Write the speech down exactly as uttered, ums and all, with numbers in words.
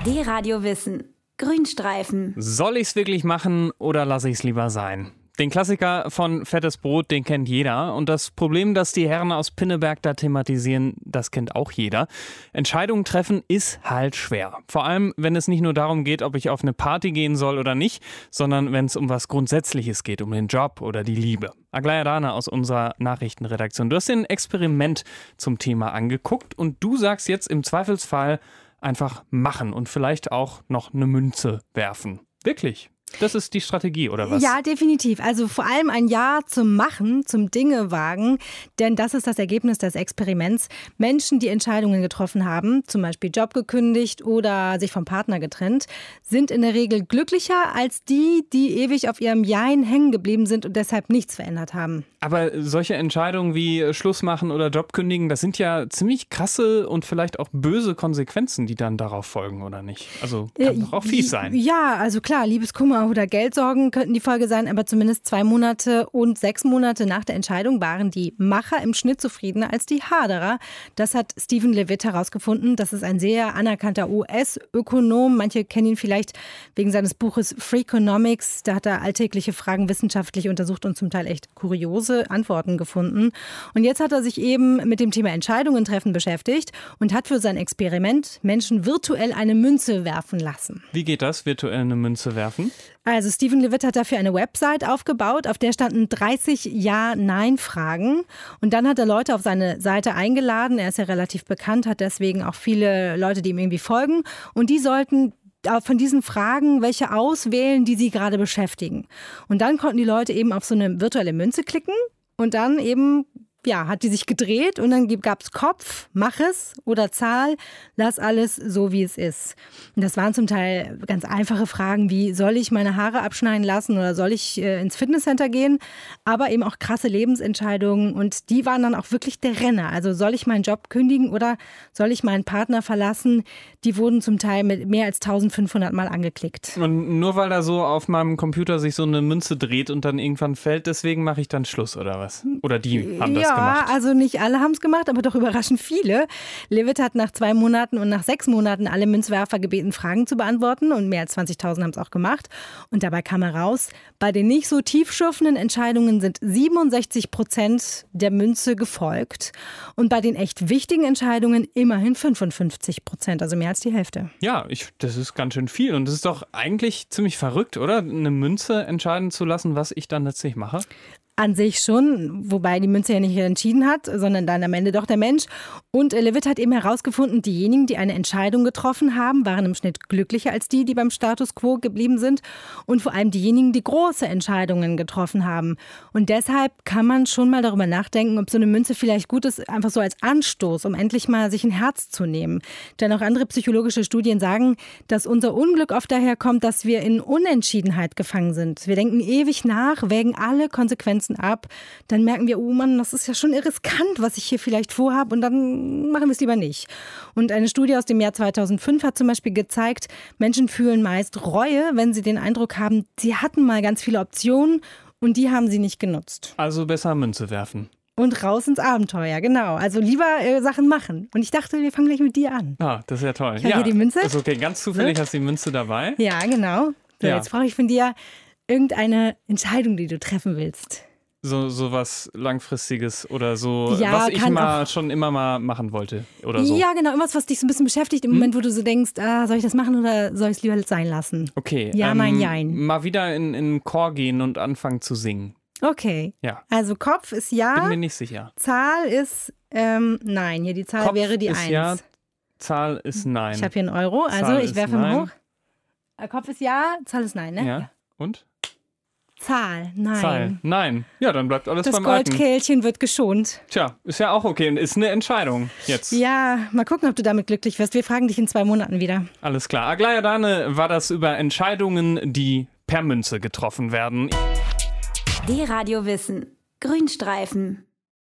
D-Radio Wissen. Grünstreifen. Soll ich's wirklich machen oder lasse ich's lieber sein? Den Klassiker von Fettes Brot, den kennt jeder. Und das Problem, das die Herren aus Pinneberg da thematisieren, das kennt auch jeder. Entscheidungen treffen ist halt schwer. Vor allem, wenn es nicht nur darum geht, ob ich auf eine Party gehen soll oder nicht, sondern wenn es um was Grundsätzliches geht, um den Job oder die Liebe. Aglaya Dana aus unserer Nachrichtenredaktion. Du hast dir ein Experiment zum Thema angeguckt und du sagst jetzt im Zweifelsfall einfach machen und vielleicht auch noch eine Münze werfen. Wirklich? Das ist die Strategie, oder was? Ja, definitiv. Also vor allem ein Ja zum Machen, zum Dinge wagen, denn das ist das Ergebnis des Experiments. Menschen, die Entscheidungen getroffen haben, zum Beispiel Job gekündigt oder sich vom Partner getrennt, sind in der Regel glücklicher als die, die ewig auf ihrem Jein hängen geblieben sind und deshalb nichts verändert haben. Aber solche Entscheidungen wie Schluss machen oder Job kündigen, das sind ja ziemlich krasse und vielleicht auch böse Konsequenzen, die dann darauf folgen, oder nicht? Also kann doch auch fies sein. Ja, also klar, Liebeskummer oder Geldsorgen könnten die Folge sein, aber zumindest zwei Monate und sechs Monate nach der Entscheidung waren die Macher im Schnitt zufriedener als die Haderer. Das hat Stephen Levitt herausgefunden. Das ist ein sehr anerkannter U S-Ökonom. Manche kennen ihn vielleicht wegen seines Buches Freakonomics. Da hat er alltägliche Fragen wissenschaftlich untersucht und zum Teil echt kuriose Antworten gefunden. Und jetzt hat er sich eben mit dem Thema Entscheidungen treffen beschäftigt und hat für sein Experiment Menschen virtuell eine Münze werfen lassen. Wie geht das, virtuell eine Münze werfen? Also Stephen Levitt hat dafür eine Website aufgebaut, auf der standen dreißig Ja-Nein-Fragen. Und dann hat er Leute auf seine Seite eingeladen. Er ist ja relativ bekannt, hat deswegen auch viele Leute, die ihm irgendwie folgen. Und die sollten von diesen Fragen welche auswählen, die sie gerade beschäftigen. Und dann konnten die Leute eben auf so eine virtuelle Münze klicken und dann eben, ja, hat die sich gedreht und dann gab es Kopf, mach es oder Zahl, lass alles so, wie es ist. Und das waren zum Teil ganz einfache Fragen wie, soll ich meine Haare abschneiden lassen oder soll ich äh, ins Fitnesscenter gehen? Aber eben auch krasse Lebensentscheidungen und die waren dann auch wirklich der Renner. Also soll ich meinen Job kündigen oder soll ich meinen Partner verlassen? Die wurden zum Teil mit mehr als eintausendfünfhundert Mal angeklickt. Und nur weil da so auf meinem Computer sich so eine Münze dreht und dann irgendwann fällt, deswegen mache ich dann Schluss oder was? Oder die haben das ja, gemacht? Ja, also nicht alle haben es gemacht, aber doch überraschend viele. Levitt hat nach zwei Monaten und nach sechs Monaten alle Münzwerfer gebeten, Fragen zu beantworten und mehr als zwanzigtausend haben es auch gemacht. Und dabei kam heraus, bei den nicht so tiefschürfenden Entscheidungen sind siebenundsechzig Prozent der Münze gefolgt und bei den echt wichtigen Entscheidungen immerhin fünfundfünfzig Prozent, also mehr als die Hälfte. Ja, ich, das ist ganz schön viel und das ist doch eigentlich ziemlich verrückt, oder? Eine Münze entscheiden zu lassen, was ich dann letztlich mache. An sich schon, wobei die Münze ja nicht entschieden hat, sondern dann am Ende doch der Mensch. Und Levitt hat eben herausgefunden, diejenigen, die eine Entscheidung getroffen haben, waren im Schnitt glücklicher als die, die beim Status quo geblieben sind. Und vor allem diejenigen, die große Entscheidungen getroffen haben. Und deshalb kann man schon mal darüber nachdenken, ob so eine Münze vielleicht gut ist, einfach so als Anstoß, um endlich mal sich ein Herz zu nehmen. Denn auch andere psychologische Studien sagen, dass unser Unglück oft daher kommt, dass wir in Unentschiedenheit gefangen sind. Wir denken ewig nach, wägen alle Konsequenzen ab, dann merken wir, oh Mann, das ist ja schon riskant, was ich hier vielleicht vorhabe und dann machen wir es lieber nicht. Und eine Studie aus dem Jahr zweitausendfünf hat zum Beispiel gezeigt, Menschen fühlen meist Reue, wenn sie den Eindruck haben, sie hatten mal ganz viele Optionen und die haben sie nicht genutzt. Also besser Münze werfen. Und raus ins Abenteuer, genau. Also lieber äh, Sachen machen. Und ich dachte, wir fangen gleich mit dir an. Ah, das ist ja toll. Ich habe hier die Münze. Also okay, ganz zufällig hast du die Münze dabei. Ja, genau. So, Ja. Jetzt brauche ich von dir irgendeine Entscheidung, die du treffen willst. So, so was Langfristiges oder so, Ja, was ich kann mal auch- schon immer mal machen wollte oder so. Ja, genau. Irgendwas, was dich so ein bisschen beschäftigt im Hm? Moment, wo du so denkst, ah, soll ich das machen oder soll ich es lieber sein lassen? Okay. Ja, nein, jein. Mal wieder in, in den Chor gehen und anfangen zu singen. Okay. Ja. Also Kopf ist Bin ja, mir nicht sicher. Zahl ist ähm, nein. Hier die Zahl Kopf wäre die ist eins. ja, Zahl ist nein. Ich habe hier einen Euro, also Zahl ich ist werfe mal nein. hoch. Äh, Kopf ist ja, Zahl ist nein, ne? Ja. Und? Zahl, nein. Zahl. Nein. Ja, dann bleibt alles Das beim Alten. Goldkehlchen wird geschont. Tja, ist ja auch okay und ist eine Entscheidung jetzt. Ja, mal gucken, ob du damit glücklich wirst. Wir fragen dich in zwei Monaten wieder. Alles klar. Aglaya Dane war das über Entscheidungen, die per Münze getroffen werden. D-Radio Wissen. Grünstreifen.